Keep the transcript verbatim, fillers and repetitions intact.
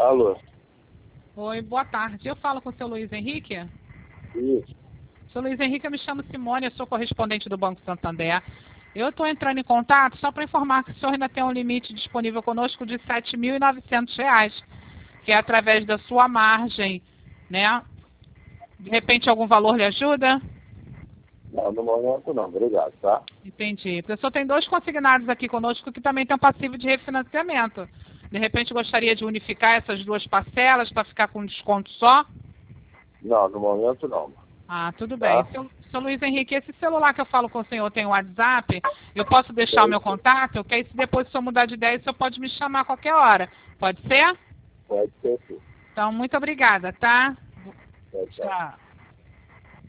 Alô? Oi, boa tarde. Eu falo com o seu Luiz Henrique? Isso. Seu Luiz Henrique, eu me chamo Simone, eu sou correspondente do Banco Santander. Eu estou entrando em contato só para informar que o senhor ainda tem um limite disponível conosco de sete mil e novecentos reais, que é através da sua margem, né? De repente algum valor lhe ajuda? Não, no momento não. Obrigado, tá? Entendi. Porque o senhor tem dois consignados aqui conosco que também tem um passivo de refinanciamento. De repente gostaria de unificar essas duas parcelas para ficar com um desconto só? Não, no momento não. Ah, tudo Tá? bem. Seu, seu Luiz Henrique, esse celular que eu falo com o senhor tem o WhatsApp? Eu posso deixar o meu contato? Que aí se depois o senhor mudar de ideia, o senhor pode me chamar a qualquer hora. Pode ser? Pode ser sim. Então, muito obrigada, tá? Tchau, tchau. Tchau.